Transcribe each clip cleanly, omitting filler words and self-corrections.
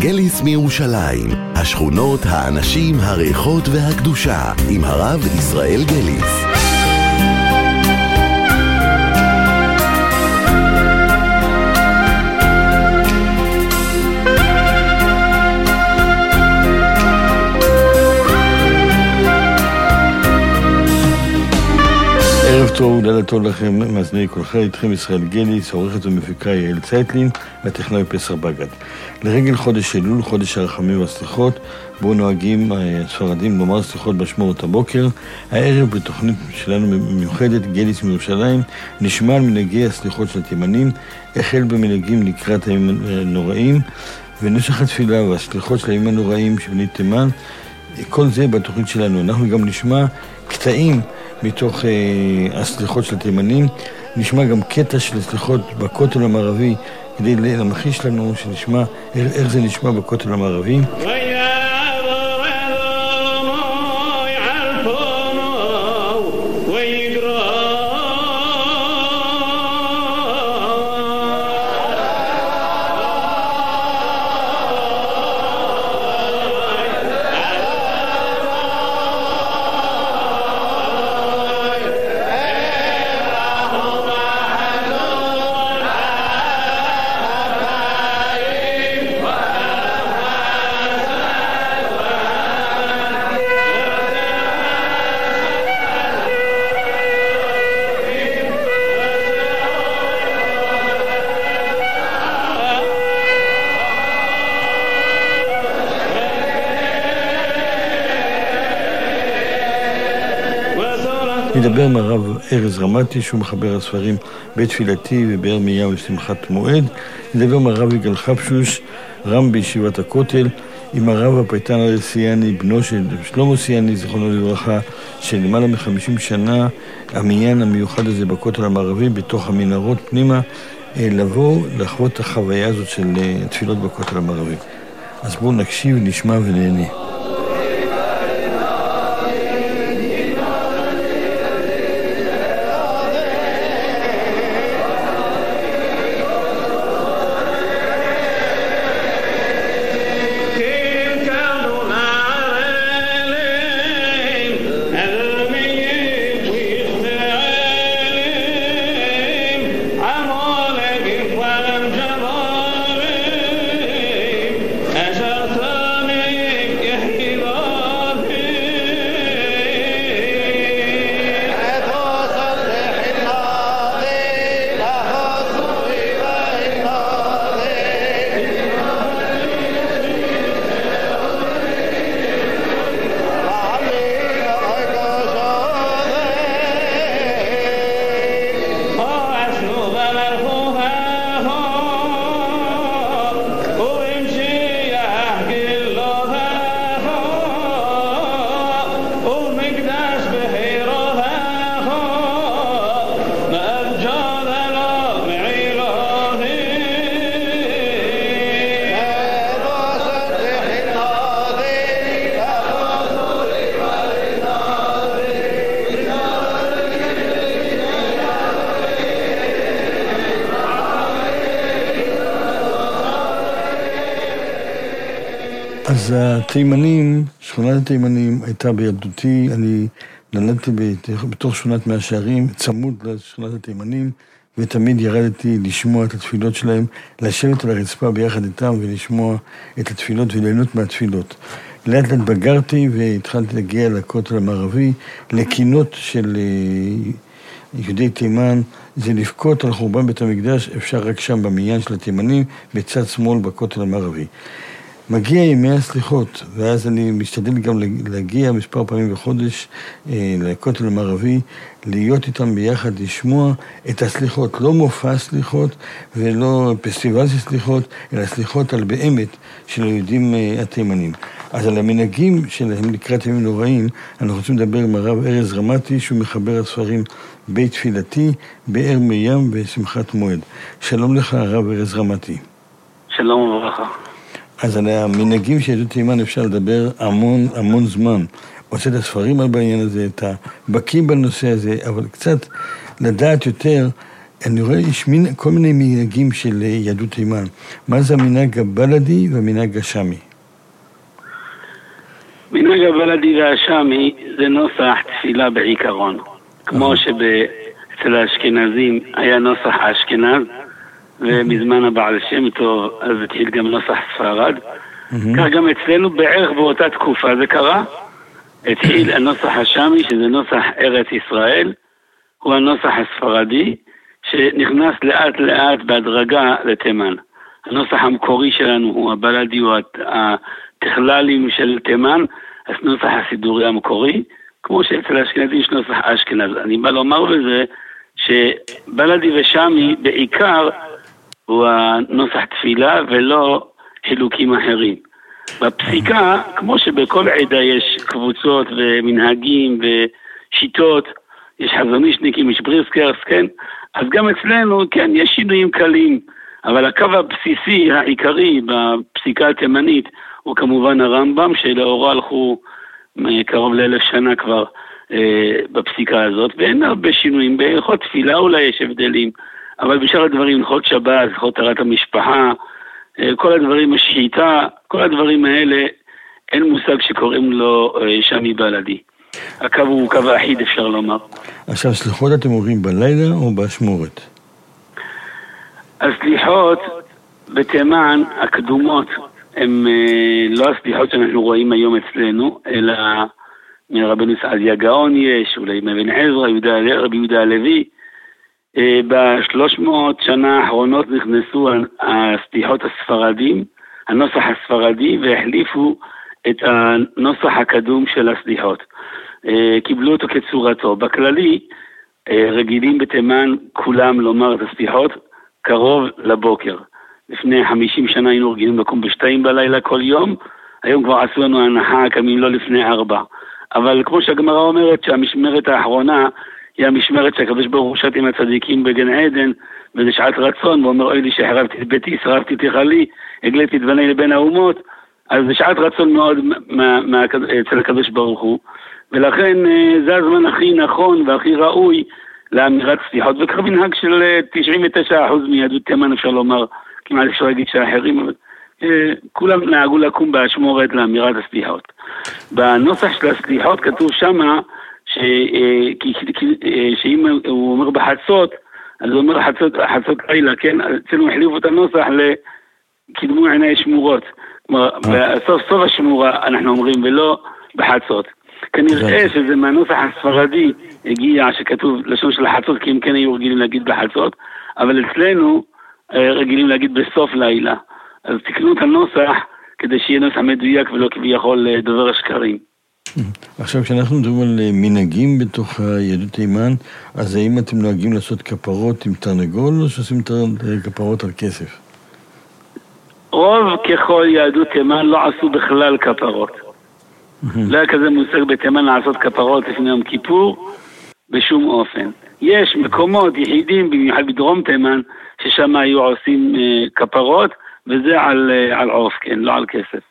גליס מירושלים, השכונות, האנשים, הריחות והקדושה, עם הרב ישראל גליס. ערב טוב, לילה טוב לכם, מאזיני כולכם, איתכם ישראל גליס, עורכת ומפיקה יעל צייטלין, והטכנאי פסח בגד. לרגל חודש אלול, חודש הרחמים והסליחות, בו נוהגים הספרדים לומר סליחות בשמורת הבוקר. הערב בתוכנית שלנו מיוחדת, גליס מירושלים, נשמע על מנהגי הסליחות של התימנים, החל במנהגים לקראת הימים הנוראים, ונשך התפילה והסליחות של הימים הנוראים שבני תימן. כל זה בתוכנית שלנו. אנחנו גם נשמע קטעים מתוך הסליחות של התימנים, נשמע גם קטע של הסליחות בכותל המערבי, כדי להמחיש לנו שנשמע איך זה נשמע בכותל המערבי. נדבר מהרב ארז רמתי, שהוא מחבר הספרים בתפילתי ובירמיהו לשמחת מועד. נדבר מהרב יגאל חפשוש, רם בישיבת הכותל, עם הרב הפייטן הראל סיאני, בנו של שלמה סיאני, זיכרונו לברכה, שלמעלה מ-50 שנה המניין המיוחד הזה בכותל המערבי, בתוך המנהרות פנימה, לבוא לחוות את החוויה הזאת של התפילות בכותל המערבי. אז בואו נקשיב, נשמע ונהנה. אז התימנים, שכונת התימנים הייתה בילדותי, אני נולדתי בתוך שכונת מאה שערים, צמוד לשכונת התימנים, ותמיד ירדתי לשמוע את התפילות שלהם, לשבת על הרצפה ביחד איתם ולשמוע את התפילות וליהנות מהתפילות. לאט לאט בגרתי והתחלתי להגיע לכותל המערבי, לקינות של יהודי תימן, זה לבכות על חורבן בית המקדש, אפשר רק שם במניין של התימנים, בצד שמאל בכותל המערבי. מגיע ימי הסליחות, ואז אני משתדל גם להגיע מספר פעמים בחודש לכותל המערבי, להיות איתם ביחד, לשמוע את הסליחות, לא מופע סליחות ולא פסטיבל של סליחות, אלא סליחות על באמת של היהודים התימנים. אז על המנהגים שלהם לקראת ימים נוראים, אנחנו רוצים לדבר עם הרב ארז רמתי, שהוא מחבר הספרים בית תפילתי, באר מים ושמחת מועד. שלום לך הרב ארז רמתי. שלום וברכה. אז על המנהגים של יהדות תימן אפשר לדבר המון זמן. הוצאת הספרים על בעניין הזה, אתה בקיא בנושא הזה, אבל קצת לדעת יותר אני רואה, יש כל מיני מנהגים של יהדות תימן. מה זה המנהג הבלדי והמנהג השמי? מנהג הבלדי והשמי זה נוסח תפילה בעיקרון. כמו שאצל האשכנזים היה נוסח האשכנז, ומזמן הבעל שם טוב, אז התחיל גם נוסח ספרד. כך גם אצלנו בערך באותה תקופה זה קרה. התחיל הנוסח השמי, שזה נוסח ארץ ישראל, הוא הנוסח הספרדי, שנכנס לאט לאט בהדרגה לתימן. הנוסח המקורי שלנו הוא הבלדי, הוא התכללים של תימן, הנוסח הסידורי המקורי, כמו שאצל האשכנזים יש נוסח אשכנז. אני בא לומר בזה שבלדי ושמי בעיקר הוא הנוסח תפילה ולא חילוקים אחרים. בפסיקה, כמו שבכל עדה יש קבוצות ומנהגים ושיטות, יש חזונישניקים, יש בריסקרס, כן? אז גם אצלנו, כן, יש שינויים קלים, אבל הקו הבסיסי, העיקרי בפסיקה התימנית, הוא כמובן הרמב"ם, שלאורו הלכו קרוב ל1000 שנה כבר בפסיקה הזאת, ואין הרבה שינויים, בהלכות תפילה אולי יש הבדלים, אבל בשאר הדברים, הלכות שבת, הלכות טהרת המשפחה, כל הדברים, השחיטה, כל הדברים האלה, אין מושג שקוראים לו שמי בלדי. הקו הוא קו האחיד, אפשר לומר. עכשיו, סליחות אתם אומרים בלילה או באשמורת? הסליחות בתימן הקדומות הן לא הסליחות שאנחנו רואים היום אצלנו, אלא מרבנו סעדיה גאון יש, אולי מאבן עזרא, רבי יהודה הלוי. ב300 שנה האחרונות נכנסו הסליחות הספרדים, הנוסח הספרדי, והחליפו את הנוסח הקדום של הסליחות. קיבלו אותו כצורתו. בכללי, רגילים בתימן כולם לומר את הסליחות קרוב לבוקר. לפני 50 שנה היינו רגילים לקום ב2 בלילה כל יום, היום כבר עשו לנו הנחה קמים לא לפני 4. אבל כמו שהגמרא אומרת שהמשמרת האחרונה היא המשמרת שהקדוש ברוך הוא שט עם הצדיקים בגן עדן, וזה שעת רצון, ואומר אוי לי שחרבתי את ביתי, שרפתי את היכלי, הגליתי את בני לבין האומות, אז זה שעת רצון מאוד אצל הקדוש ברוך הוא, ולכן זה הזמן הכי נכון והכי ראוי לאמירת סליחות, וכך מנהג של 99% מיהדות תימן אפשר לומר, כמעט אפשר להגיד שאחרים, אבל כולם נהגו לקום באשמורת לאמירת הסליחות. בנוסח של הסליחות כתוב שמה, שאם הוא אומר בחצות, אז הוא אומר חצות לילה, כן? אצלנו החליפו את הנוסח לקידמו עיני שמורות. כלומר, בסוף השמורה אנחנו אומרים, ולא בחצות. כנראה שזה מהנוסח הספרדי הגיע שכתוב לשון של החצות, כי אם כן היו רגילים להגיד בחצות, אבל אצלנו רגילים להגיד בסוף לילה. אז תקנו את הנוסח כדי שיהיה נוסח מדויק ולא כביכול דובר השקרים. עכשיו, כשאנחנו מדברים על מנהגים בתוך יהדות תימן, אז האם אתם נוהגים לעשות כפרות עם תרנגול, או שעושים כפרות על כסף? רוב ככל יהדות תימן לא עשו בכלל כפרות. לא היה כזה מושג בתימן לעשות כפרות לפני יום כיפור, בשום אופן. יש מקומות יחידים, במיוחד בדרום תימן, ששם היו עושים כפרות, וזה על עוף, כן, לא על כסף.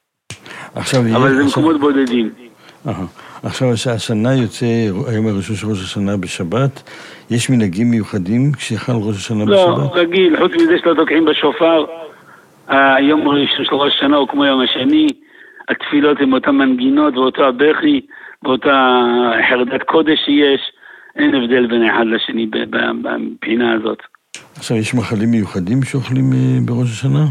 אבל זה מקומות בודדים. עכשיו השנה יוצא, היום הראשון של ראש השנה בשבת, יש מנהגים מיוחדים כשחל ראש השנה בשבת? לא, רגיל, חוץ מזה שלא תוקעים בשופר, היום הראשון של ראש השנה הוא כמו יום השני, התפילות עם אותה מנגינות ואותו הבכי, ואותה חרדת קודש שיש, אין הבדל בין אחד לשני בפינה הזאת. עכשיו יש מחלים מיוחדים שאוכלים בראש השנה?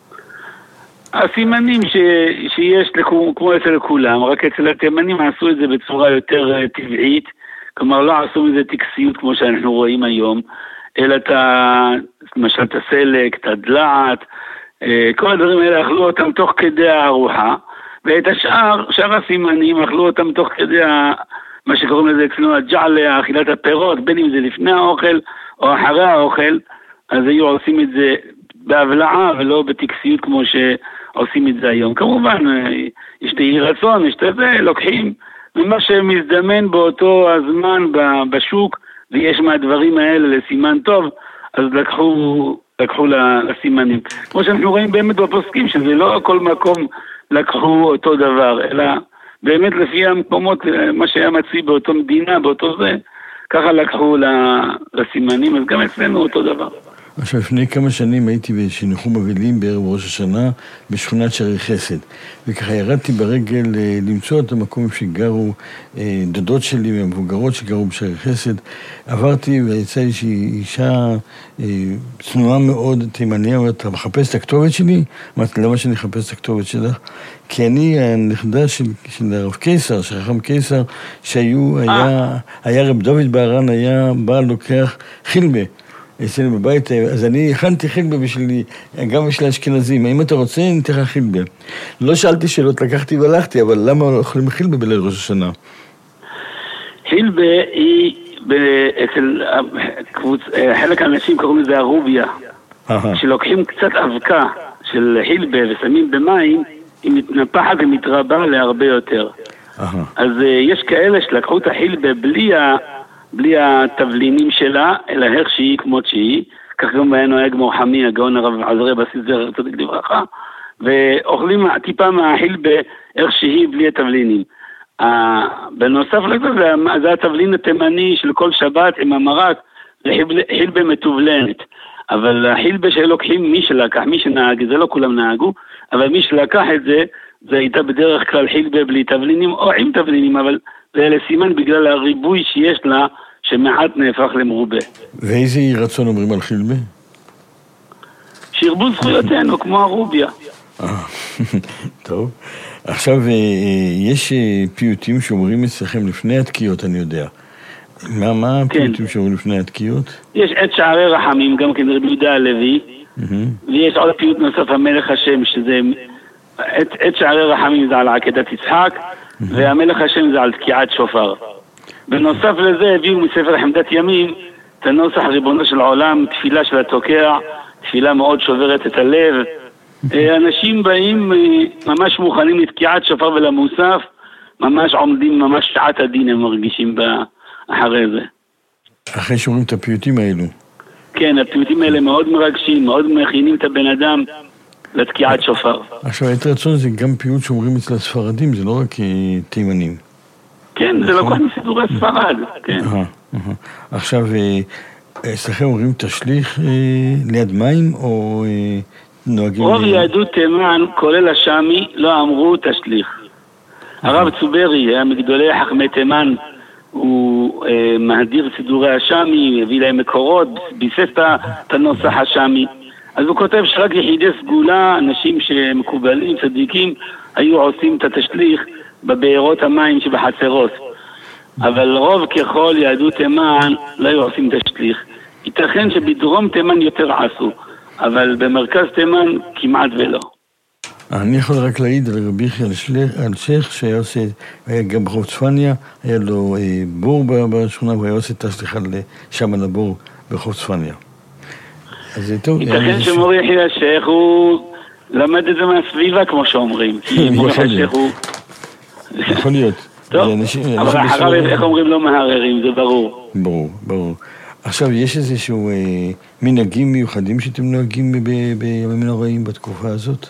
הסימנים שיש כמו אצל כולם, רק אצל התימנים עשו את זה בצורה יותר טבעית, כלומר לא עשו מזה טקסיות כמו שאנחנו רואים היום, אלא למשל את הסלק, את הדלעת, כל הדברים האלה אכלו אותם תוך כדי הארוחה, ואת שאר הסימנים אכלו אותם תוך כדי מה שקוראים לזה אצלנו הג'עלה, אכילת הפירות, בין אם זה לפני האוכל או אחרי האוכל, אז היו עושים את זה בהבלעה ולא בטקסיות כמו שעושים את זה היום. כמובן, יש תהי רצון, יש את זה, לוקחים ממה שמזדמן באותו הזמן בשוק, ויש מהדברים האלה לסימן טוב, אז לקחו לסימנים. כמו שאנחנו רואים באמת בפוסקים, שזה לא כל מקום לקחו אותו דבר, אלא באמת לפי המקומות, מה שהיה מצוי באותו מדינה, באותו זה, ככה לקחו לסימנים, אז גם אצלנו אותו דבר. עכשיו, לפני כמה שנים הייתי בניחום אבלים בערב ראש השנה בשכונת שערי חסד. וככה ירדתי ברגל למצוא את המקום שגרו דודות שלי והמבוגרות שגרו בשערי חסד. עברתי ויצא לי אישה צנועה מאוד, תימניה, ואתה מחפש את הכתובת שלי? אמרתי, למה שאני אחפש את הכתובת שלך? כי אני הנכדה של הרב קיסר, של חכם קיסר, היה רב דוד בהרן, היה בא לוקח חילבה. אצלנו בבית, אז אני הכנתי חילבה בשבילי, גם בשביל האשכנזים. אם אתה רוצה, אני אתן לך חילבה. לא שאלתי שאלות, לקחתי והלכתי, אבל למה לא אוכלים חילבה בליל ראש השנה? חילבה היא, אצל חלק האנשים קוראים לזה הרוביה. כשלוקחים קצת אבקה של חילבה ושמים במים, היא מתנפחת ומתרבה להרבה יותר. אז יש כאלה שלקחו את החילבה בלי התבלינים שלה, אלא איך שהיא כמות שהיא, כך גם היה נוהג מורחמי, הגאון הרב עזריה בסיס זכר צדיק לברכה, ואוכלים טיפה מהחילבה איך שהיא בלי התבלינים. בנוסף לזה, זה התבלין התימני של כל שבת עם המרק, זה חילבה מתובלנת. אבל החילבה שלוקחים מי שנהג, זה לא כולם נהגו, אבל מי שלקח את זה, זה הייתה בדרך כלל חילבה בלי תבלינים או עם תבלינים, אבל זה לסימן בגלל הריבוי שיש לה, שמעט נהפך למרובה. ואיזה רצון אומרים על חילבה? שירבו זכויותינו, כמו הרוביה. טוב. עכשיו, יש פיוטים שאומרים אצלכם לפני התקיעות, אני יודע. מה הפיוטים שאומרים לפני התקיעות? יש את שערי רחמים, גם כן רבי יהודה הלוי, ויש עוד פיוט נוסף, המלך השם, שזה את שערי רחמים זה על עקדת יצחק, והמלך השם זה על תקיעת שופר. בנוסף לזה הביאו מספר חמדת ימים את הנוסח ריבונו של עולם, תפילה של התוקע, תפילה מאוד שוברת את הלב. אנשים באים ממש מוכנים לתקיעת שופר ולמוסף, ממש עומדים, ממש שעת הדין הם מרגישים אחרי זה. אחרי שאומרים את הפיוטים האלו. כן, הפיוטים האלה מאוד מרגשים, מאוד מכינים את הבן אדם לתקיעת שופר. עכשיו, את רצון זה גם פיוט שאומרים אצל הספרדים, זה לא רק תימנים. כן, זה לא כל מסידורי ספרד, כן. עכשיו, אצלכם אומרים תשליך ליד מים או נוהגים... רוב יהדות תימן, כולל השמי, לא אמרו תשליך. הרב צוברי היה מגדולי חכמי תימן, הוא מהדיר סידורי השמי, הביא להם מקורות, ביסס את הנוסח השמי. אז הוא כותב שרק יחידי סגולה, אנשים שמקובלים, צדיקים, היו עושים את התשליך בבארות המים שבחצרות. אבל רוב ככל יהדות תימן לא היו עושים תשליך. ייתכן שבדרום תימן יותר עשו, אבל במרכז תימן כמעט ולא. אני יכול רק להעיד על רבי יחיא אלשיך שהיה עושה, היה גם ברחוב צפניה, היה לו בור בשכונה והוא היה עושה תשליך שם על הבור ברחוב צפניה. ייתכן שמורי יחיא אלשיך הוא למד את זה מהסביבה כמו שאומרים. יכול להיות. טוב, אבל אחריו איך אומרים לא מהררים, זה ברור. ברור. עכשיו, יש איזשהו מנהגים מיוחדים שאתם נוהגים בימים נוראים בתקופה הזאת?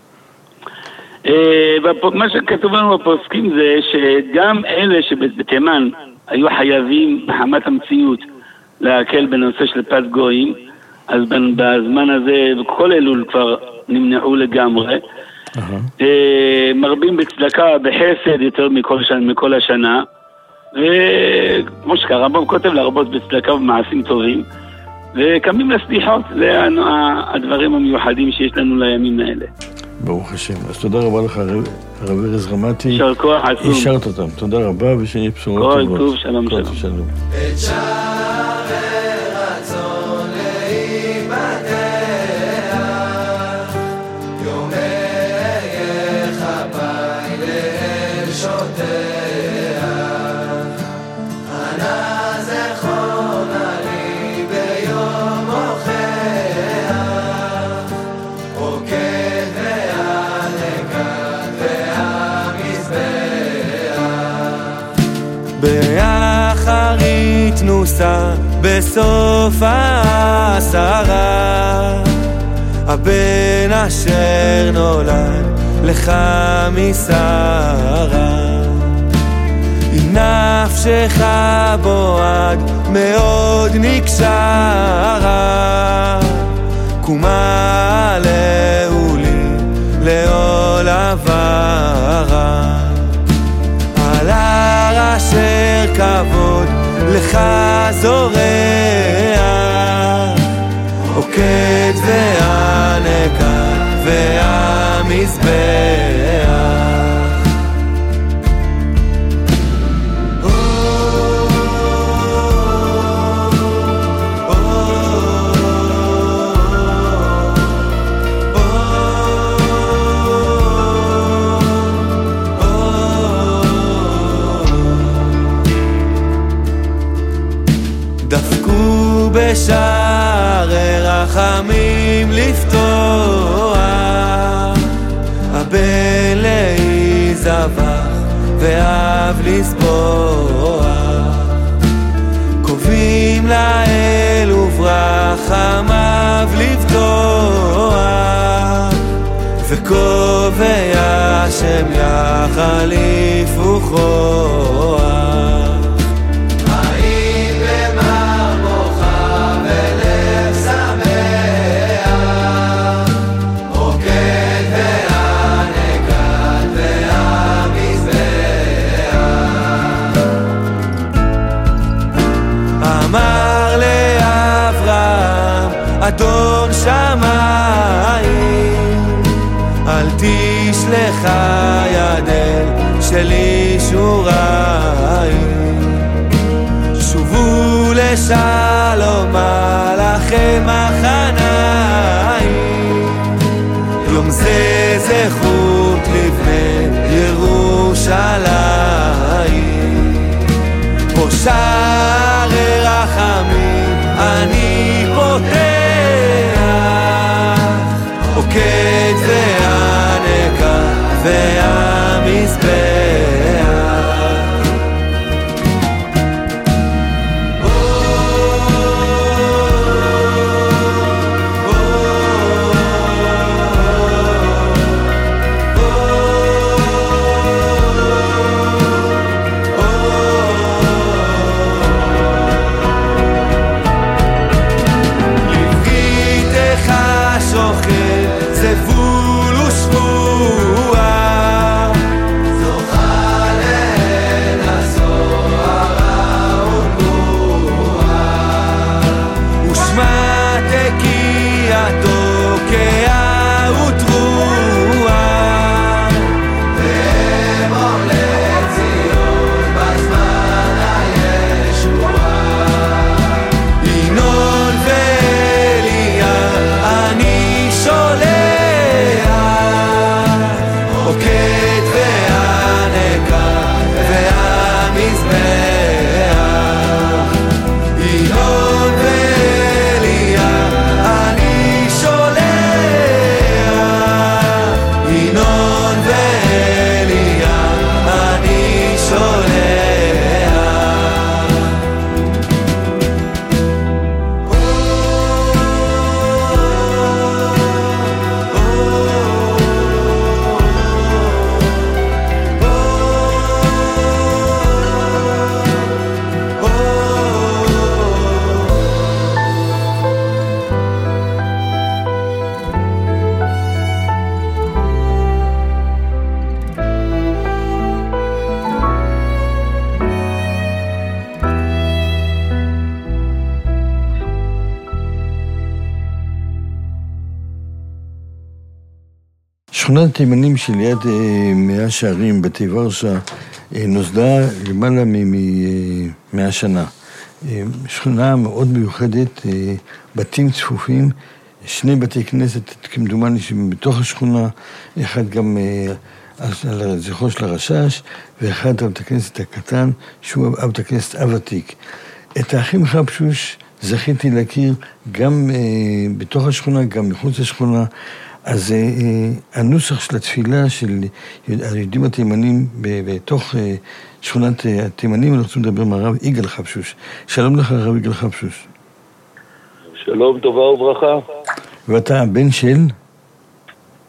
מה שכתוב לנו בפוסקים זה שגם אלה שבתימן היו חייבים מחמת המציאות להקל בנושא של פת גויים, אז בזמן הזה כל אלול כבר נמנעו לגמרי. מרבים בצדקה בחסד יותר מכל השנה, וכמו שהרמב"ם כותב להרבות בצדקה ובמעשים טובים, וקמים לסליחות. זה הדברים המיוחדים שיש לנו לימים האלה. ברוך השם. אז תודה רבה לך הרב ארז רמתי. יישר כוח עצום. השארת אותם. תודה רבה ושיהיה בשורות טובות. כל טוב, שלום. את שערי רצון להיפתח, יומי יחפי לאל שוטח, ענה זכרונה לי ביום הוכח, עוקד והלקט והמזבח, באחרית נוסה בסוף העשרה, הבן אשר נולד לך משרה, נפשך בועד מאוד נקשרה, קומה לעולי לעול עברה, על הר אשר כבוד לך זורח, עוקד והנקה והמזבח. דפקו בשערי רחמים לפתוח, הבן להיזבח ואב לסבוח, קובעים לאל וברחמיו לבטוח, וקובע שם יחליף וכוח. אמר לאברהם אדון שמיים, אל תשלח יד אל של ישוריים, שובו לשלום מלאכי מחניים, יום זה זכות לבני ירושלים, פה שערי רחמים אני פותח, עוקד והנקה והמזבח. שכונת התימנים שליד מאה שערים, בתי ורשה, נוסדה למעלה מ100 שנה. שכונה מאוד מיוחדת, בתים צפופים, 2 בתי כנסת, כמדומני שבתוך השכונה, אחד גם על זכרו של הרשש, ואחד על בית הכנסת הקטן, שהוא בית הכנסת הוותיק. את האחים חבשוש זכיתי להכיר גם בתוך השכונה, גם מחוץ לשכונה. אז הנוסח של התפילה של היהודים התימנים בתוך שכונת התימנים, אנחנו רוצים לדבר עם הרב יגאל חבשוש. שלום לך, הרב יגאל חבשוש. שלום, טובה וברכה. ואתה הבן של?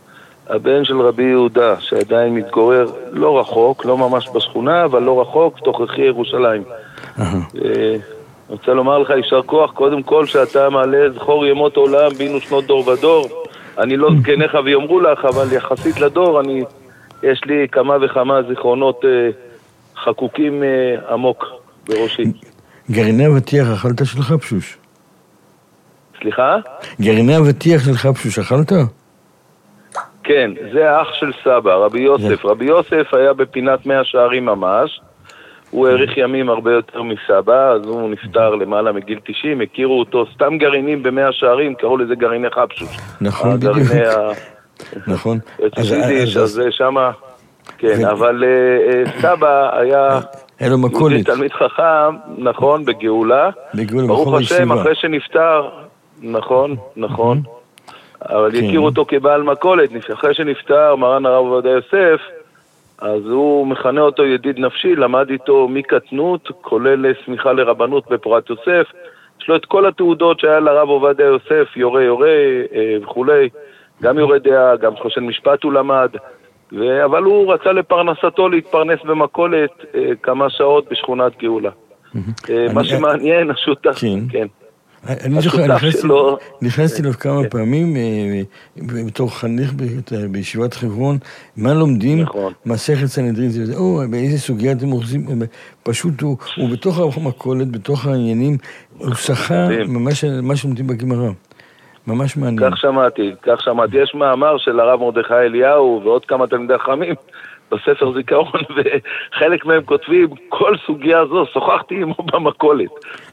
הבן של רבי יהודה, שעדיין מתגורר לא רחוק, לא ממש בשכונה, אבל לא רחוק, תוככי ירושלים. אני רוצה לומר לך, יישר כוח, קודם כל שאתה מעלה זכור ימות עולם, בינו שנות דור ודור. אני לא זקניך ויאמרו לך, אבל יחסית לדור, יש לי כמה וכמה זיכרונות חקוקים עמוק בראשי. גרעיני אבטיח אכלת של חפשוש? סליחה? גרעיני אבטיח של חפשוש אכלת? כן, זה האח של סבא, רבי יוסף. רבי יוסף היה בפינת 100 שערים ממש. הוא העריך ימים הרבה יותר מסבא, אז הוא נפטר למעלה מגיל 90, הכירו אותו סתם גרעינים ב100 שערים, קראו לזה גרעיני חפשוש. נכון, בדיוק. נכון. אז שמה, כן, אבל סבא היה יהודי תלמיד חכם, נכון, בגאולה. ברוך השם, אחרי שנפטר, נכון. אבל הכירו אותו כבעל מכולת, אחרי שנפטר מרן הרב עובדיה יוסף, אז הוא מכנה אותו ידיד נפשי, למד איתו מקטנות, כולל סמיכה לרבנות בפורת יוסף. יש לו את כל התעודות שהיה לרב עובדיה יוסף, יורה וכולי, גם יורה דעה, גם חושן משפט הוא למד, אבל הוא רצה לפרנסתו להתפרנס במכולת כמה שעות בשכונת גאולה. מה שמעניין, השותף, כן. אני זוכר, נכנסתי לו כמה פעמים בתור חניך בישיבת חברון, מה לומדים? מסכת סנהדרין, באיזה סוגיה אתם אוחזים? פשוט הוא בתוך המכולת, בתוך העניינים, הוא שחה מה שלומדים בגמרא. ממש מעניין. כך שמעתי. יש מאמר של הרב מרדכי אליהו ועוד כמה תלמידי חכמים בספר זיכרון, וחלק מהם כותבים, כל סוגיה זו, שוחחתי עמו במכולת.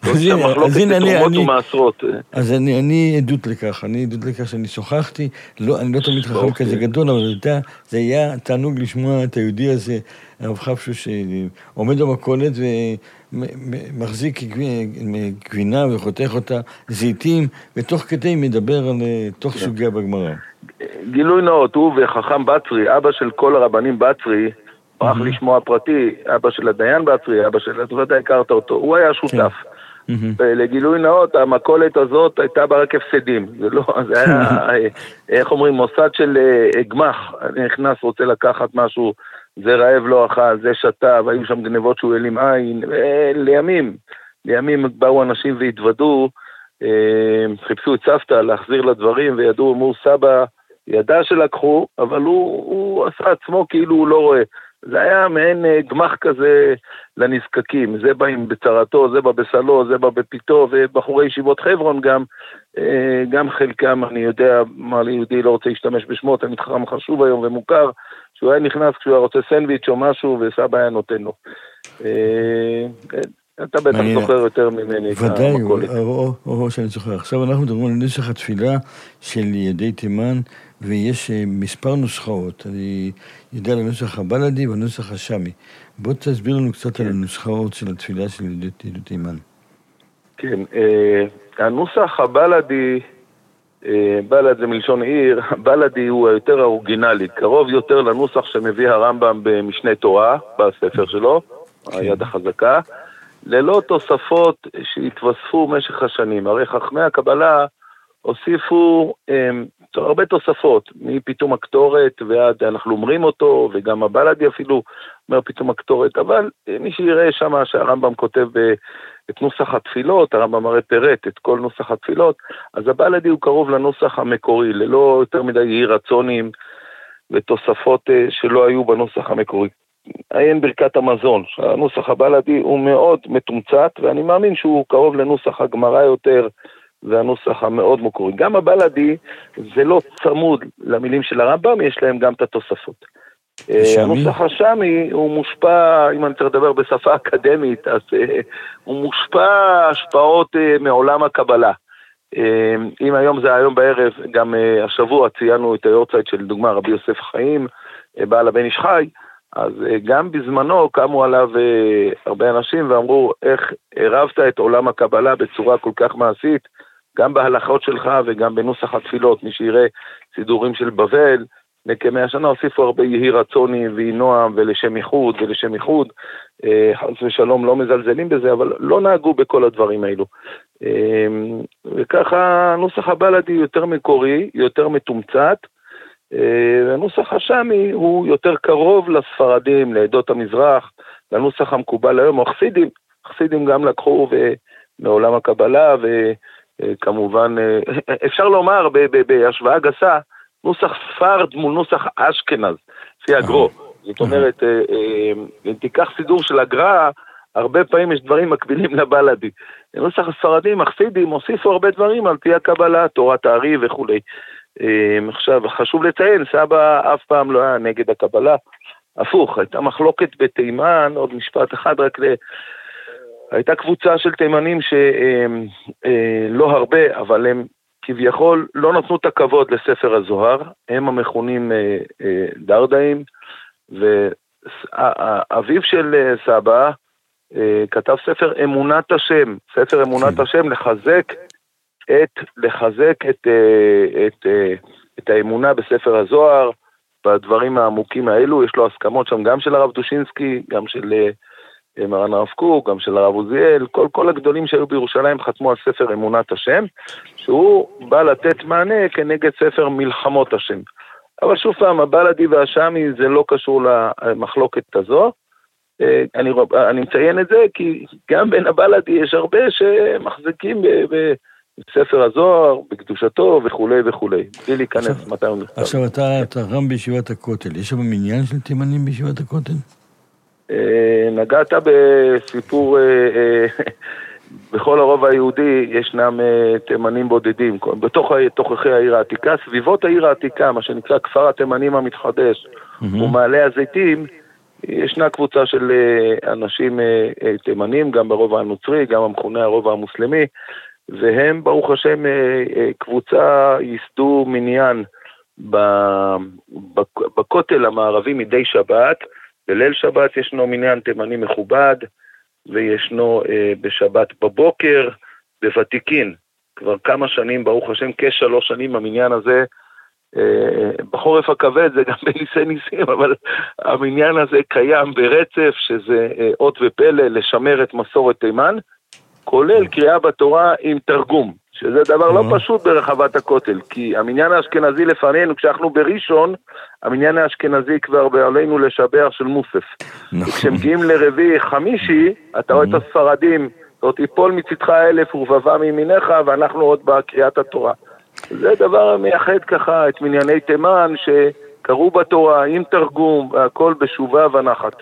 אז אני עדות לכך שאני שוחחתי, אני לא תמיד חכם כזה גדול, אבל זה היה תענוג לשמוע את היהודי הזה, הרב חפשוש, שעומד במכולת ומחזיק גבינה וחותך אותה זיתים, ותוך כדי מדבר על תוך סוגיה בגמרא. גילוי נאות, הוא וחכם בצרי, אבא של כל הרבנים בצרי, אך לשמוע פרטי, אבא של הדיין בצרי, אבא של, אתה יודע, הכרת אותו, הוא היה שותף. ולגילוי נאות, המכולת הזאת הייתה ברק הפסדים. זה היה, איך אומרים, מוסד של גמח, נכנס, רוצה לקחת משהו, זה רעב לא אכל, זה שתה, והיו שם גנבות שהוא אלים עין, לימים באו אנשים והתוודו, חיפשו את סבתא להחזיר לדברים, וידעו, אמרו סבא, ידע שלקחו, אבל הוא עשה עצמו כאילו הוא לא רואה. זה היה מעין גמח כזה לנזקקים, זה בא עם בצרתו, זה בא בסלו, זה בא בפיתו, ובחורי ישיבות חברון גם חלקם, אני יודע, מה ליהודי לא רוצה להשתמש בשמות, אני חכם חשוב היום ומוכר, שהוא היה נכנס כשהוא היה רוצה סנדוויץ' או משהו, וסבא היה נותן לו. אתה בטח זוכר יותר ממני. ודאי, או שאני זוכר. עכשיו אנחנו מדברים על נוסח התפילה של ידי תימן, ויש מספר נוסחאות. אני יודע על הנוסח הבלדי והנוסח השמי. בוא תסביר לנו קצת על הנוסחאות של התפילה של ידי תימן. כן, הנוסח הבלדי, בלד זה מלשון עיר, בלדי הוא היותר האורגינלי, קרוב יותר לנוסח שמביא הרמב"ם במשנה תורה, בספר שלו, היד החזקה, ללא תוספות שהתווספו במשך השנים. הרי חכמי הקבלה הוסיפו הרבה תוספות, מפתאום הקטורת ועד אנחנו אומרים אותו, וגם הבלדי אפילו אומר פתאום הקטורת, אבל מי שיראה שמה שהרמב"ם כותב את נוסח התפילות, הרמב"ם הרי פירט את כל נוסח התפילות, אז הבלדי הוא קרוב לנוסח המקורי, ללא יותר מדי יהי רצונים ותוספות שלא היו בנוסח המקורי. אין ברכת המזון, שהנוסח הבלדי הוא מאוד מתומצת, ואני מאמין שהוא קרוב לנוסח הגמרא יותר, והנוסח המאוד מקורי. גם הבלדי זה לא צמוד למילים של הרמב"ם, יש להם גם את התוספות. הנוסח השמי הוא מושפע, אם אני צריך לדבר בשפה אקדמית, אז הוא מושפע השפעות מעולם הקבלה. אם היום זה היום בערב, גם השבוע ציינו את היורצייט של דוגמה רבי יוסף חיים, בעל הבן איש חי, אז גם בזמנו קמו עליו הרבה אנשים ואמרו איך ערבת את עולם הקבלה בצורה כל כך מעשית, גם בהלכות שלך וגם בנוסח התפילות. מי שיראה סידורים של בבל, כ100 שנה הוסיפו הרבה יהי רצוני ואי נועם ולשם ייחוד ולשם ייחוד, חס ושלום לא מזלזלים בזה, אבל לא נהגו בכל הדברים האלו. וככה נוסח הבלדי יותר מקורי, יותר מתומצת, הנוסח השמי הוא יותר קרוב לספרדים, לעדות המזרח, לנוסח המקובל היום, החסידים גם לקחו מעולם הקבלה, וכמובן, אפשר לומר בהשוואה גסה, נוסח ספרד מול נוסח אשכנז, לפי הגרו. זאת אומרת, אם תיקח סידור של הגר"א, הרבה פעמים יש דברים מקבילים לבלדי. נוסח הספרדים, החסידים, הוסיפו הרבה דברים על פי הקבלה, תורת הארי וכו'. עכשיו, חשוב לציין, סבא אף פעם לא היה נגד הקבלה. הפוך, הייתה מחלוקת בתימן, עוד משפט אחד רק הייתה קבוצה של תימנים שלא הרבה, אבל הם כביכול לא נתנו את הכבוד לספר הזוהר, הם המכונים דרדאים, ואביו של סבא כתב ספר אמונת השם, ספר אמונת השם לחזק את האמונה בספר הזוהר, בדברים העמוקים האלו, יש לו הסכמות שם גם של הרב דושינסקי, גם של מרן הרב קוק, גם של הרב עוזיאל, כל הגדולים שהיו בירושלים חתמו על ספר אמונת השם, שהוא בא לתת מענה כנגד ספר מלחמות השם. אבל שוב פעם, הבלדי והשמי זה לא קשור למחלוקת הזו, אני מציין את זה כי גם בין הבלדי יש הרבה שמחזיקים בספר הזוהר, בקדושתו וכו' וכו'. בלי להיכנס מתי הוא נכתב. עכשיו אתה רם בישיבת הכותל, יש שם מניין של תימנים בישיבת הכותל? נגעת בסיפור, בכל הרוב היהודי ישנם תימנים בודדים, בתוככי העיר העתיקה, סביבות העיר העתיקה, מה שנקרא כפר התימנים המתחדש, ומעלה הזיתים, ישנה קבוצה של אנשים תימנים, גם ברובע הנוצרי, גם המכונה הרובע המוסלמי, והם ברוך השם קבוצה ייסדו מניין בכותל המערבי מדי שבת, בליל שבת ישנו מניין תימני מכובד, וישנו בשבת בבוקר בוותיקין, כבר כמה שנים, ברוך השם, כ3 שנים המניין הזה, בחורף הכבד זה גם בניסי ניסים, אבל המניין הזה קיים ברצף, שזה אות ופלא לשמר את מסורת תימן, כולל קריאה בתורה עם תרגום, שזה דבר לא פשוט ברחבת הכותל, כי המניין האשכנזי לפנינו, כשאנחנו בראשון, המניין האשכנזי כבר בעלינו לשבח של מוסף. וכשמגיעים לרביעי חמישי, אתה רואה את הספרדים, זאת תיפול מצדך 1000 ורבבה מימינך, ואנחנו עוד בקריאת התורה. זה דבר מייחד ככה את מנייני תימן, שקראו בתורה עם תרגום, והכל בשובה ונחת.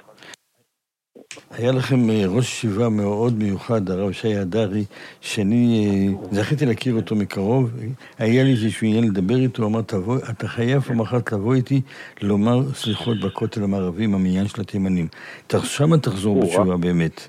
היה לכם ראש ישיבה מאוד מיוחד, הרב שי הדרי, שאני זכיתי להכיר אותו מקרוב, היה לי איזשהו עניין לדבר איתו, אמר, אתה חייב פעם אחת לבוא איתי, לומר סליחות בכותל המערבי עם המניין של התימנים. שמה תחזור בתשובה באמת.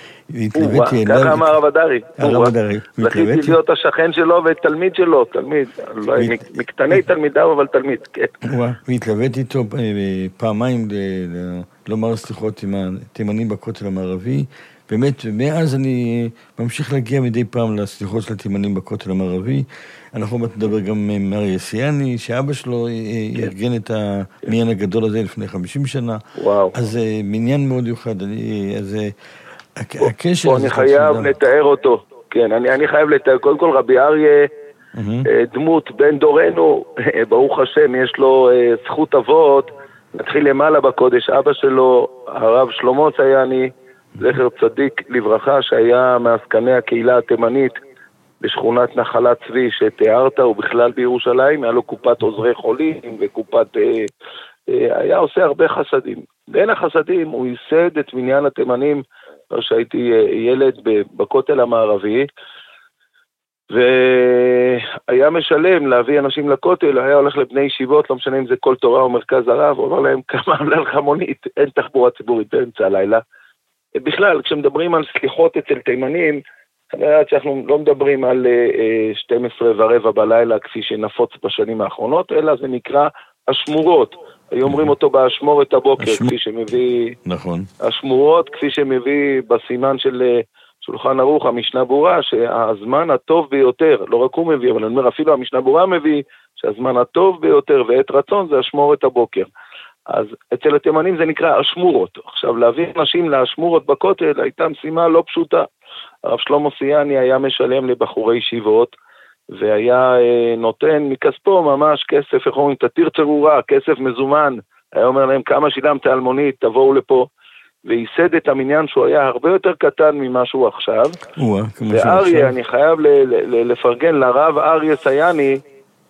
ככה אמר הרב הדרי. זכיתי להיות השכן שלו ותלמיד שלו, תלמיד, מקטני תלמידיו אבל תלמיד, כן. והתלוויתי איתו פעמיים לומר סליחות עם התימנים בכותל המערבי, באמת, ומאז אני ממשיך להגיע מדי פעם לסליחות של התימנים בכותל המערבי. אנחנו נדבר גם עם מרי יסיאני, שאבא שלו ארגן את המניין הגדול הזה לפני 50 שנה. וואו. אז מניין מאוד יוחד, אז הקשר... פה אני חייב לתאר אותו, כן, אני חייב לתאר, קודם כל רבי אריה, דמות בן דורנו, ברוך השם, יש לו זכות אבות, נתחיל למעלה בקודש, אבא שלו, הרב שלמה צייני, זכר צדיק לברכה, שהיה מעסקני הקהילה התימנית בשכונת נחלת צבי שתיארת, ובכלל בירושלים, היה לו קופת עוזרי חולים וקופת... היה עושה הרבה חסדים. בין החסדים הוא ייסד את מניין התימנים, שהייתי ילד בכותל המערבי, והיה משלם להביא אנשים לכותל, היה הולך לבני ישיבות, לא משנה אם זה כל תורה או מרכז הרב, הוא אומר להם כמה עולה לך מונית, אין תחבורה ציבורית באמצע הלילה. בכלל, כשמדברים על סליחות אצל תימנים, אנחנו לא מדברים על 12:15 בלילה, כפי שנפוץ בשנים האחרונות, אלא זה נקרא השמורות. היו אומרים אותו באשמורת הבוקר, כפי שמביא... נכון. השמורות, כפי שמביא בסימן של שולחן ערוך, המשנה ברורה, שהזמן הטוב ביותר, לא רק הוא מביא, אבל אני אומר, אפילו המשנה ברורה מביא, שהזמן הטוב ביותר ועת רצון זה השמורת הבוקר. אז אצל התימנים זה נקרא השמורות. עכשיו, להביא אנשים להשמורות בכותל הייתה משימה לא פשוטה. הרב שלמה צייני היה משלם לבחורי ישיבות, והיה נותן מכספו ממש כסף, איך אומרים, תתיר צרורה, כסף מזומן, היה אומר להם כמה שילמת על מונית, תבואו לפה, וייסד את המניין שהוא היה הרבה יותר קטן ממה שהוא עכשיו, ואריה, אני חייב לפרגן לרב אריה סייני,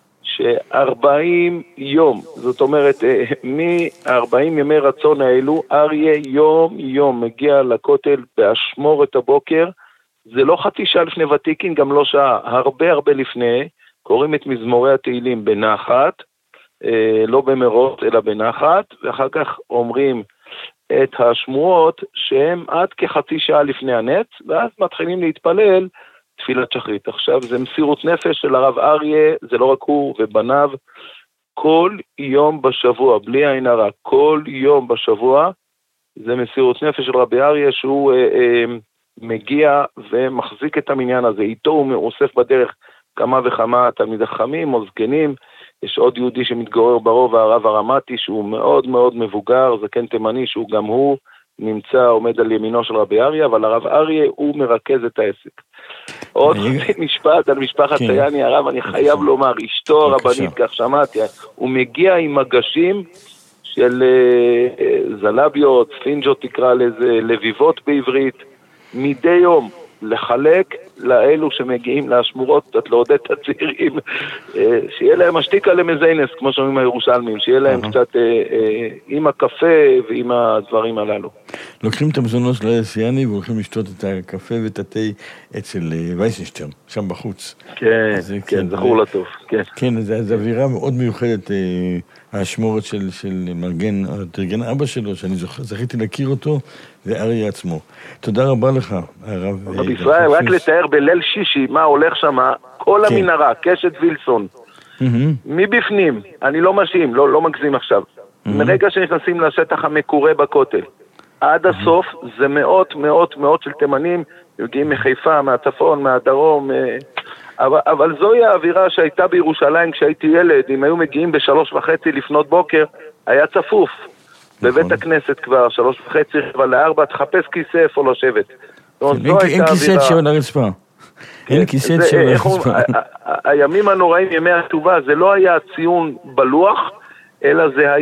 ש40 יום, זאת אומרת, מ-40 ימי רצון האלו, אריה יום מגיע לכותל באשמורת הבוקר, זה לא חצי שעה לפני ותיקין, גם לא שעה, הרבה לפני, קוראים את מזמורי התהילים בנחת, לא במרוץ אלא בנחת, ואחר כך אומרים את השמועות שהם עד כחצי שעה לפני הנץ, ואז מתחילים להתפלל תפילת שחרית. עכשיו זה מסירות נפש של הרב אריה, זה לא רק הוא ובניו, כל יום בשבוע, בלי עין הרע, כל יום בשבוע, זה מסירות נפש של רבי אריה שהוא מגיע ומחזיק את המניין הזה. איתו הוא מאוסף בדרך כמה וכמה תלמידי חכמים או זקנים, יש עוד יהודי שמתגורר ברוב, הרב הרמתי, שהוא מאוד מאוד מבוגר, זקן תימני, שהוא גם הוא נמצא, עומד על ימינו של רבי אריה, אבל הרב אריה הוא מרכז את העסק. עוד משפט על משפחת סייני, הרב, אני חייב לומר, אשתו הרבנית, כך שמעתי, הוא מגיע עם מגשים של זלביות, ספינג'ות תקרא לזה, לביבות בעברית, מדי יום לחלק לאלו שמגיעים לשמורות, קצת לעודד את הצעירים, שיהיה להם השתיקה למזיינס, כמו שאומרים הירושלמים, שיהיה להם קצת עם הקפה ועם הדברים הללו. לוקחים את המזונות של הרב סייני והולכים לשתות את הקפה ואת התה אצל וייסנשטרן, שם בחוץ. כן, זכור לטוב. כן, זו אווירה מאוד מיוחדת, האשמורת של מרגן, תרגן אבא שלו, שאני זכיתי להכיר אותו, ואריה עצמו. תודה רבה לך, הרב. רבי ישראל, רק לתאר בליל שישי, מה הולך שם, כל המנהרה, קשת וילסון, מבפנים, אני לא משאים, לא מגזים עכשיו, מרגע שנכנסים לשטח המקורה בכותל, עד הסוף, זה מאות של תימנים, מגיעים מחיפה, מהצפון, מהדרום, אבל זוהי האווירה שהייתה בירושלים כשהייתי ילד, אם היו מגיעים ב3:30 לפנות בוקר, היה צפוף. בבית הכנסת כבר, 3:30, אבל 4, תחפש כיסא איפה לא שבת. אין כיסא שבע לרצפה. אין כיסא שבע לרצפה. הימים הנוראים, ימי הטובה, זה לא היה ציון בלוח, אלא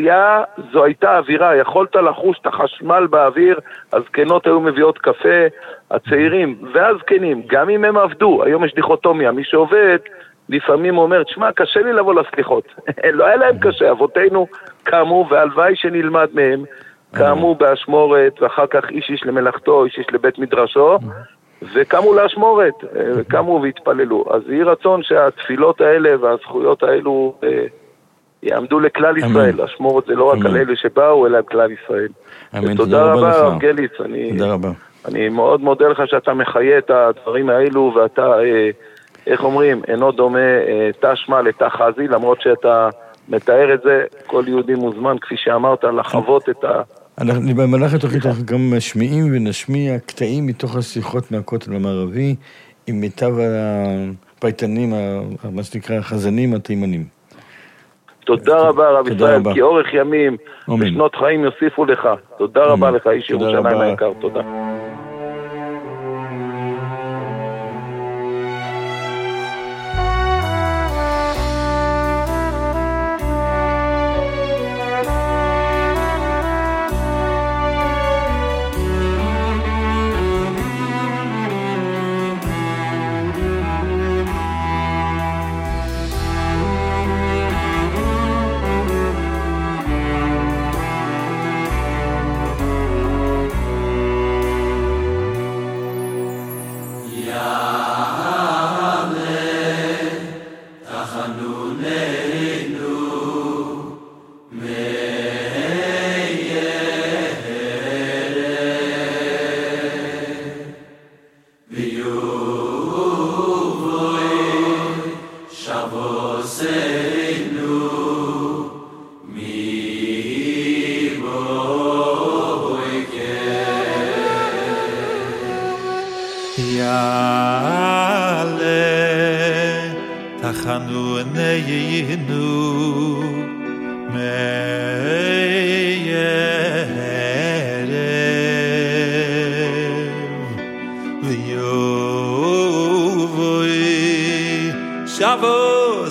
זו הייתה אווירה, יכולת לחוש את החשמל באוויר, הזקנות היו מביאות קפה, הצעירים והזקנים, גם אם הם עבדו, היום יש דיכוטומיה, מי שעובד, לפעמים אומר, תשמע, קשה לי לבוא לסליחות, לא היה להם קשה, אבותינו קמו, והלוואי שנלמד מהם, קמו באשמורת, ואחר כך איש למלאכתו, איש לבית מדרשו, וקמו לאשמורת, קמו והתפללו. אז יהי רצון שהתפילות האלה והזכויות האלו יעמדו לכלל ישראל, אשמורת זה לא רק על אלה שבאו, אלא כלל ישראל. תודה רבה, הרב גליץ, אני מאוד מודה לך שאתה מחיה את הדברים האלו, ואתה, איך אומרים, אינו דומה תשמע לתחזי, למרות שאתה מתאר את זה, כל יהודי מוזמן, כפי שאמרת, לחוות את ה... במהלך התוכנית גם משמיעים ונשמיע קטעים מתוך השיחות מהכותל המערבי, עם מיטב הפייטנים, מה שנקרא, החזנים התימנים. תודה רבה רב ישראל, כי אורך ימים ושנות חיים יוסיפו לך. תודה רבה לך, איש ירושלים היקר, תודה.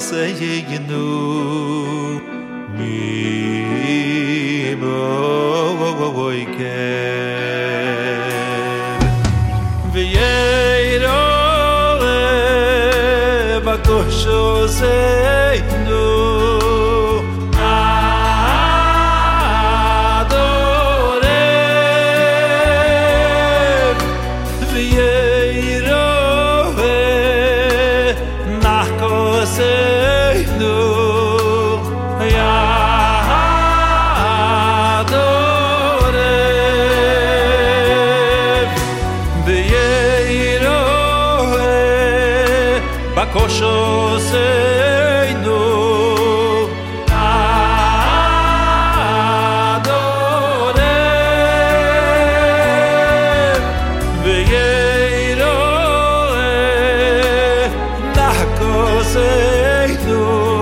Shaboseinu mi boiker v'yeiro b'koshoseinu Koshoseinu adorem v'yeiroe nachkoseinu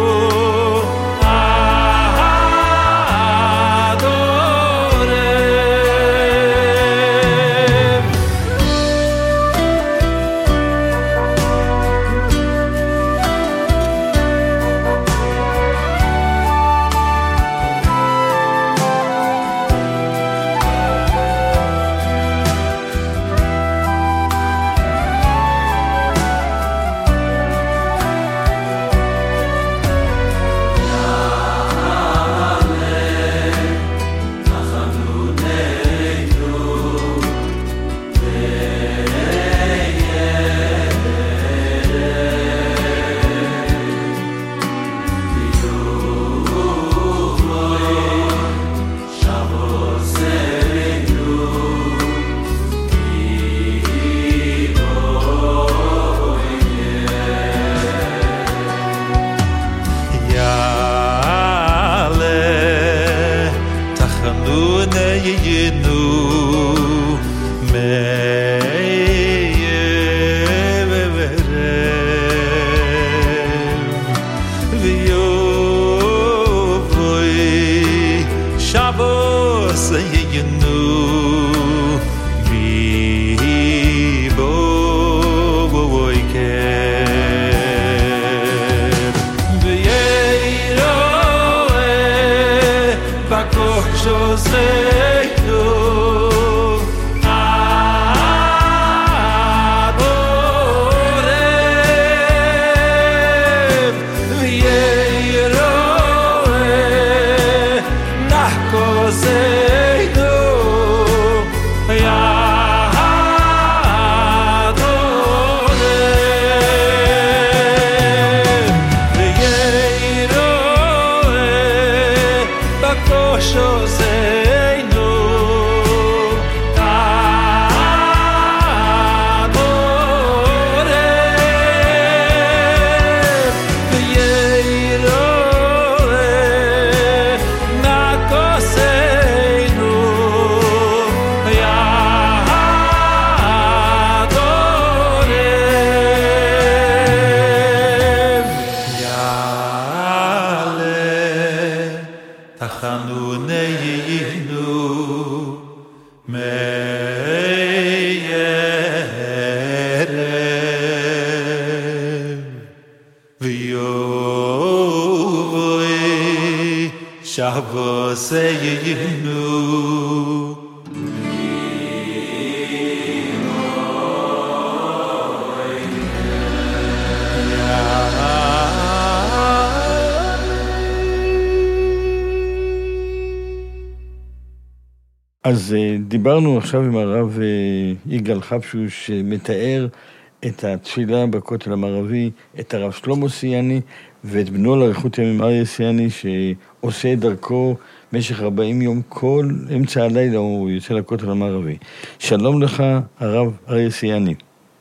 אז דיברנו עכשיו עם הרב יגאל חבשוש שמתאר את התפילה בכותל המערבי, את הרב שלמה סיאני ואת בנו לאריכות ימים אריה סיאני שעושה את דרכו במשך 40 יום, כל אמצע הלילה הוא יוצא לכותל המערבי. שלום לך הרב אריה סיאני.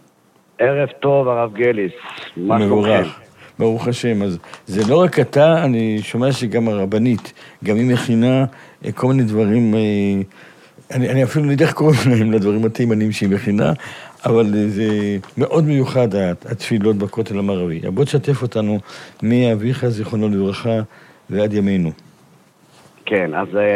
ערב טוב הרב גליס, מה שלומכם? ברוך השם. אז זה לא רק אתה, אני שומע שגם הרבנית, גם היא מכינה כל מיני דברים, אני אפילו לא יודע איך קוראים להם לדברים התימנים שהיא מכינה, אבל זה מאוד מיוחד התפילות בכותל המערבי. בוא תשתף אותנו מאביך זיכרונו לברכה ועד ימינו. כן,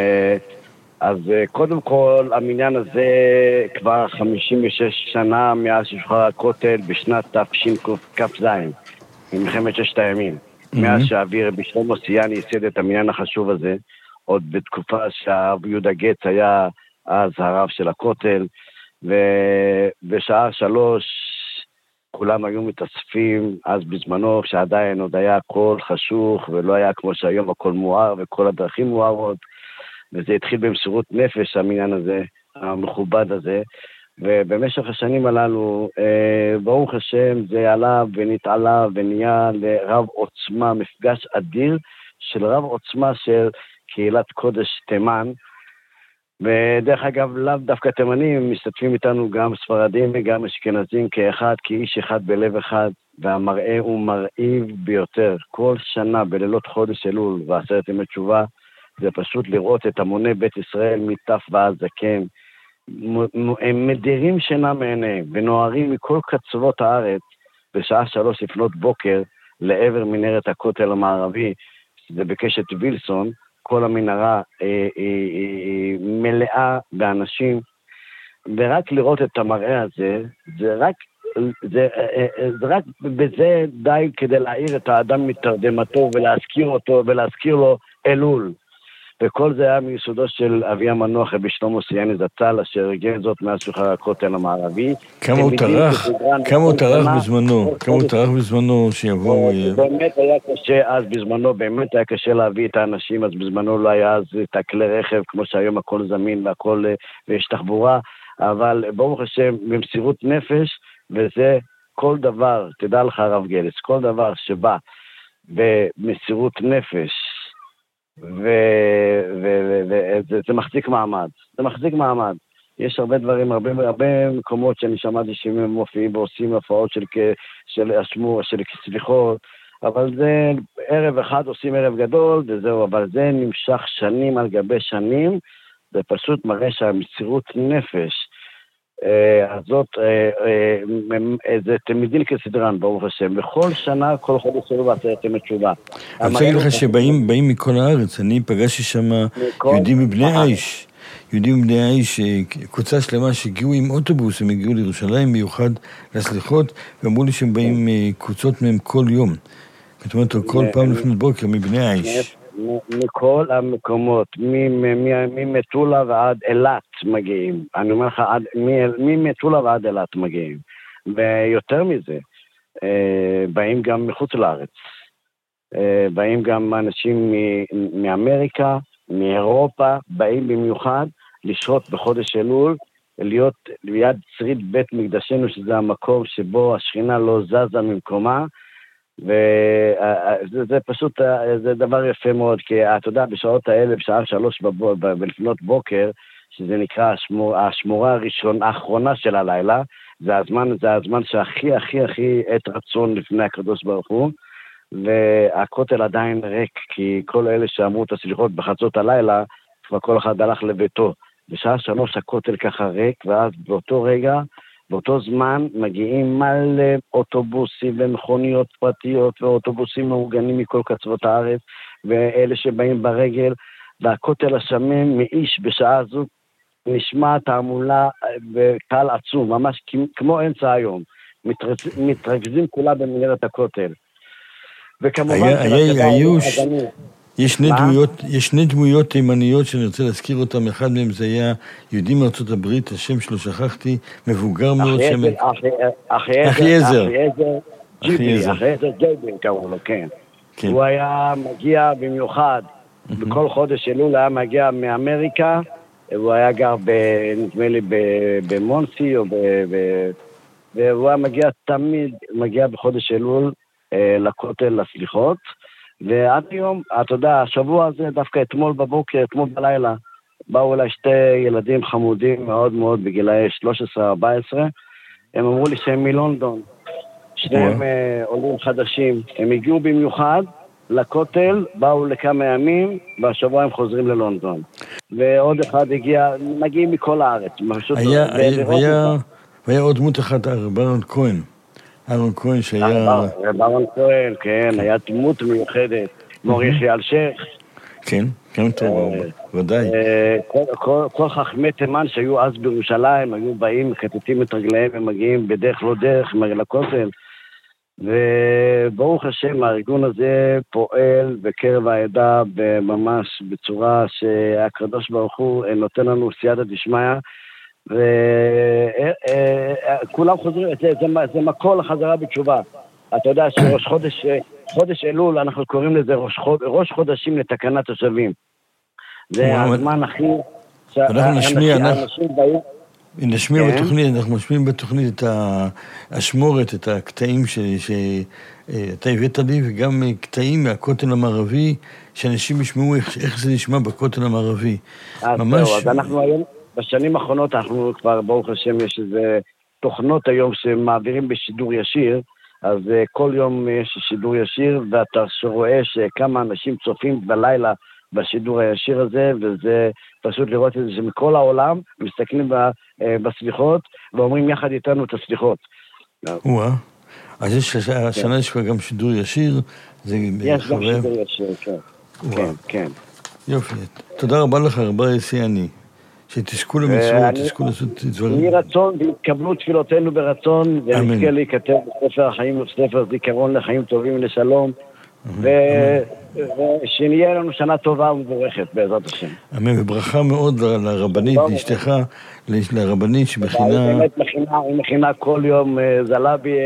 אז קודם כל המניין הזה כבר 56 שנה מאז ששוחרר הכותל בשנת תשכ"ז, במלחמת ששת הימים. מאז שהאוויר בשלמה סיאני ייסד את המניין החשוב הזה, עוד בתקופה שהרב יהודה גץ היה אז הרב של הכותל, ובשעה 3 כולם היו מתאספים, אז בזמנו, כשעדיין עוד היה הכל חשוך, ולא היה כמו שהיום הכל מואר, וכל הדרכים מוארות, וזה התחיל במסירות נפש, המניין הזה, המכובד הזה, ובמשך השנים הללו, ברוך השם, זה עלה ונתעלה ונהיה לרב עוצמה, מפגש אדיר של רב עוצמה של קהילת קודש תימן, ודרך אגב, לאו דווקא תימנים, משתתפים איתנו גם ספרדים וגם אשכנזים כאחד, כאיש אחד בלב אחד, והמראה הוא מרהיב ביותר. כל שנה בלילות חודש אלול ועשרת ימי תשובה, זה פשוט לראות את המוני בית ישראל מטף ועד זקן, הם מדירים שינה מעיניהם ונוערים מכל קצוות הארץ בשעה 3 לפנות בוקר לעבר מנהרת הכותל המערבי, זה בקשת וילסון, כל המנהרה מלאה באנשים, ורק לראות את המראה הזה, זה רק בזה די כדי להעיר את האדם מתרדמתו ולהזכיר אותו ולהזכיר לו אלול. וכל זה היה מיסודו של אבי המנוח רבי שלמה סיאני זצ"ל, אשר ארגן זאת מאז שוחרר הכותל המערבי. כמה הוא טרח בזמנו שיבואו... באמת היה קשה אז בזמנו, באמת היה קשה להביא את האנשים, אז בזמנו לא היה אז את הכלי רכב, כמו שהיום הכל זמין והכל, ויש תחבורה, אבל ברוך השם במסירות נפש, וזה כל דבר, תדע לך הרב גלס, כל דבר שבא במסירות נפש, וזה מחזיק מעמד, זה מחזיק מעמד. יש הרבה דברים, הרבה מקומות שאני שמעתי שהם מופיעים ועושים הפעות של אשמור, של סליחות, אבל זה ערב אחד עושים ערב גדול וזהו, אבל זה נמשך שנים על גבי שנים, זה פשוט מראה שהמסירות נפש הזאת, זה תמידים כסדרן, ברוך השם, בכל שנה, כל חודש שלו בעשרת ימי תשובה. אני רוצה להגיד לך שבאים מכל הארץ, אני פגשתי שם יהודים מבני האיש, קבוצה שלמה שהגיעו עם אוטובוס, הם הגיעו לירושלים מיוחד לסליחות, ואמרו לי שהם באים קבוצות מהם כל יום. זאת אומרת, כל פעם לפנות בוקר מבני האיש. מכל המקומות, ממטולה ועד אילת מגיעים. אני אומר לך, ממטולה ועד אילת מגיעים. ויותר מזה, באים גם מחוץ לארץ. באים גם אנשים מאמריקה, מאירופה, באים במיוחד לשהות בחודש אלול, להיות ליד שריד בית מקדשנו, שזה המקום שבו השכינה לא זזה ממקומה, וזה פשוט, זה דבר יפה מאוד, כי אתה יודע, בשעות האלה, בשעה 3 לפנות בוקר, שזה נקרא השמורה האחרונה של הלילה, זה הזמן שהכי עת רצון לפני הקדוש ברוך הוא, והכותל עדיין ריק, כי כל אלה שאמרו את הסליחות בחצות הלילה, כבר כל אחד הלך לביתו. בשעה 3 הכותל ככה ריק, ואז באותו רגע, באותו זמן מגיעים מלא אוטובוסים ומכוניות פרטיות ואוטובוסים מאורגנים מכל קצוות הארץ, ואלה שבאים ברגל, והכותל השמן מאיש בשעה הזו נשמע תעמולה וקהל עצום, ממש כמו אמצע היום. מתרכזים כולה במנהרת הכותל. וכמובן יש שני דמויות תימניות שאני רוצה להזכיר אותם, אחד מהם זה היה יהודי מארצות הברית, השם שלו שכחתי, מבוגר מאוד, אחייעזר ג'ייבין קראו לו, כן. הוא היה מגיע במיוחד, בכל חודש אלול היה מגיע מאמריקה, הוא היה גר נדמה לי במונסי, והוא היה מגיע תמיד, מגיע בחודש אלול לכותל לסליחות, ועד היום, אתה יודע, השבוע הזה, דווקא אתמול בבוקר, אתמול בלילה, באו אליי 2 ילדים חמודים מאוד מאוד בגילאי 13-14, הם אמרו לי שהם מלונדון, שניהם עולים חדשים, הם הגיעו במיוחד לכותל, באו לכמה ימים, והשבוע הם חוזרים ללונדון. ועוד אחד מגיעים מכל הארץ. והיה עוד דמות אחת, אהרון כהן. אהרון כהן שהיה... אהרון כהן, כן, היה דמות מיוחדת. מור יחיא אלשיך. כן, כן טוב, ודאי. כל חכמי תימן שהיו אז בירושלים, היו באים, מקטטים את רגליהם, הם מגיעים בדרך לא דרך, לכותל. וברוך השם, הארגון הזה פועל בקרב העדה ממש בצורה שהקדוש ברוך הוא נותן לנו סייעתא דשמיא, וכולם חוזרים, זה מקור לחזרה בתשובה. אתה יודע שראש חודש אלול, אנחנו קוראים לזה ראש חודשים לתקנת השבים. זה הזמן הכי... אנחנו משמיעים בתוכנית את האשמורת, את הקטעים שאתה הבאת לי, וגם קטעים מהכותל המערבי, שאנשים ישמעו איך זה נשמע בכותל המערבי. אז אנחנו היום, בשנים האחרונות, אנחנו כבר, ברוך השם, יש איזה תוכנות היום שמעבירים בשידור ישיר, אז כל יום יש שידור ישיר, ואתה רואה שכמה אנשים צופים בלילה בשידור הישיר הזה, וזה פשוט לראות את זה שמכל העולם מסתכלים בסליחות, ואומרים יחד איתנו את הסליחות. אז השנה יש גם שידור ישיר, יש גם שידור ישיר, כן. יופי, תודה רבה לך, רבה יסיאני. שתזכו למצוות, תזכו לעשות דברים. יהי רצון והתקבלו תפילותינו ברצון, ונזכה להיכתב בספר החיים ובספר זיכרון לחיים טובים ולשלום, ושנהיה לנו שנה טובה ומבורכת בעזרת השם. אמן, וברכה מאוד לרבנית, לאשתך, לרבנית שמכינה... היא מכינה כל יום זלבי,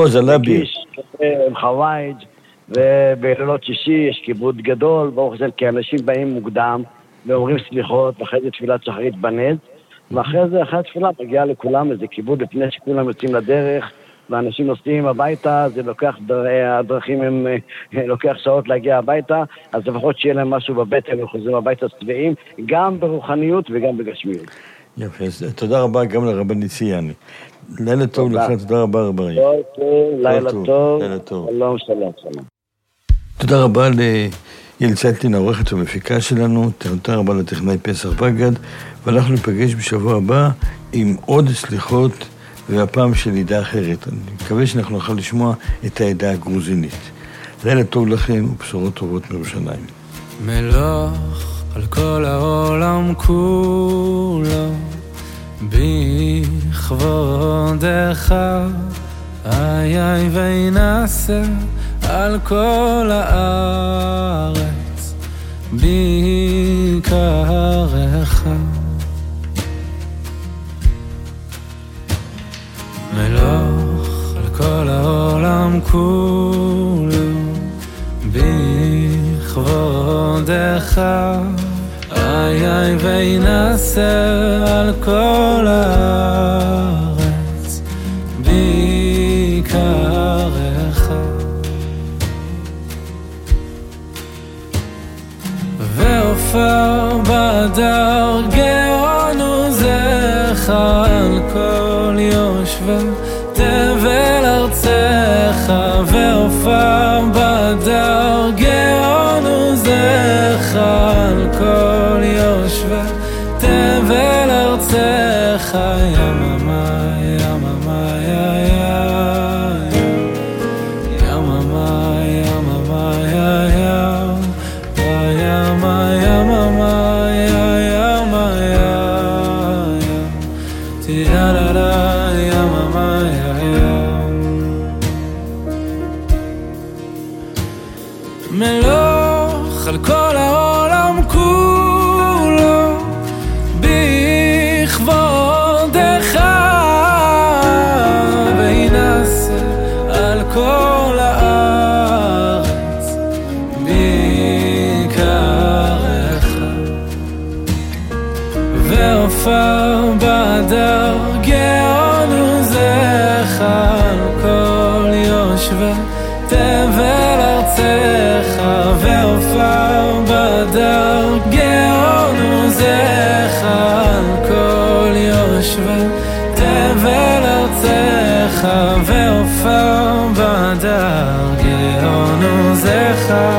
עם חווייג', ובלילות שישי יש כיבוד גדול, ברוך השם, כי אנשים באים מוקדם, ואומרים סליחות, ואחרי זה תפילת שחרית בנז, ואחרי זה, אחרי התפילה, מגיעה לכולם איזה כיבוד לפני שכולם יוצאים לדרך, ואנשים נוסעים הביתה, זה לוקח, הדרכים הם, לוקח שעות להגיע הביתה, אז לפחות שיהיה להם משהו בבטן, וחוזרים הביתה שבעים, גם ברוחניות וגם בגשמיות. יפה, תודה רבה גם לרבנית סיאני. לילה טוב לך, תודה רבה רבה. לילה טוב, שלום. תודה רבה יעל צייטלין, העורכת ומפיקה שלנו, תודה רבה לטכנאי פסח בגד, ואנחנו ניפגש בשבוע הבא עם עוד סליחות, והפעם של עדה אחרת. אני מקווה שאנחנו נוכל לשמוע את העדה הגרוזינית. לילה טוב לכם ובשורות טובות מירושלים. מלוך על כל העולם כולו, בכבודך, איי וינעשה על כל הארץ, ביקרך. מלוך על כל העולם כולו, בכבודך, איי וינעשה על כל הארץ, ביקרך. ועופר בדר גאון עוזך על כל יושבי תבל ארצך, ועופר בדר גאון עוזך על כל יושבי תבל ארצך. יממה יממה יממה יממה מלוך על כל העולם כולו, בכבודך, וינעשה על כל הארץ, ביקרך. ועופר בדר גאון עוזך על כל יושבי תבל ארצך, ועופר בדר גאון עוזך על כל יושבי תבל ארצך, ועופר בדר גאון עוזך